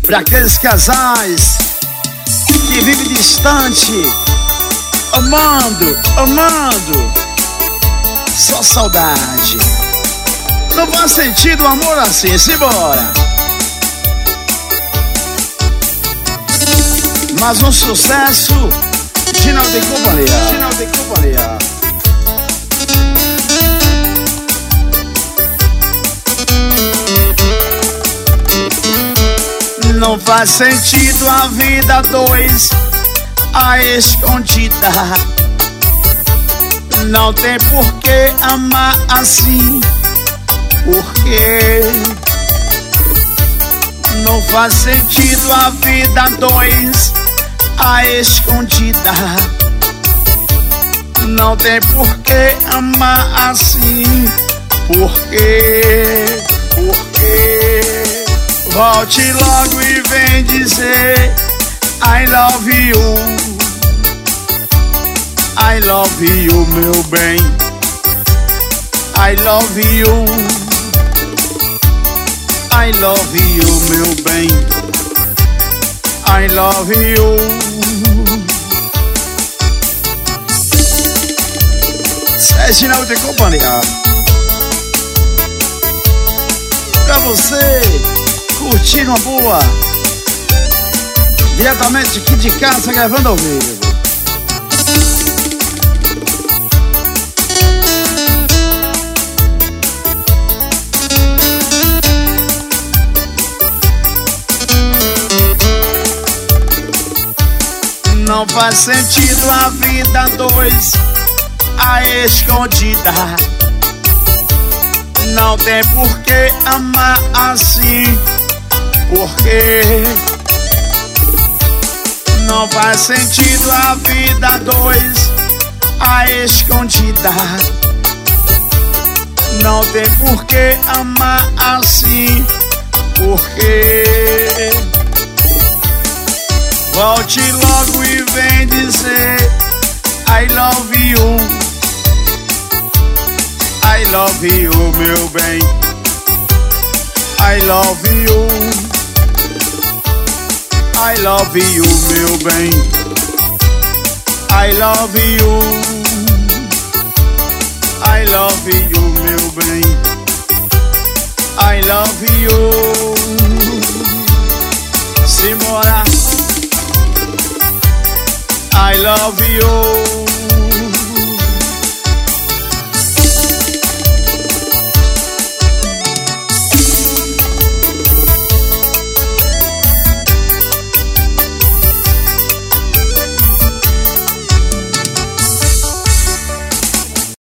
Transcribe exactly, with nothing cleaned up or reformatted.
Pra aqueles casais que vivem distante, amando, amando, só saudade. Não faz sentido um amor assim, simbora. Mas um sucesso, Ginaldo e Companhia, Ginaldo e Companhia. Não faz sentido a vida dois a escondida. Não tem por que amar assim. Porque não faz sentido a vida dois a escondida. Não tem por que amar assim. Porque, porque volte logo e vem dizer I love you, I love you, meu bem, I love you, I love you, meu bem, I love you. Ginaldo e Companhia. Pra você curtir uma boa, diretamente aqui de casa, gravando ao vivo. Não faz sentido a vida dois a escondida. Não tem por que amar assim. Porque não faz sentido a vida dois a escondida. Não tem por que amar assim. Porque volte logo e vem dizer I love you, I love you, meu bem, I love you, I love you, meu bem, I love you, I love you, meu bem, I love you. Simbora, I love you,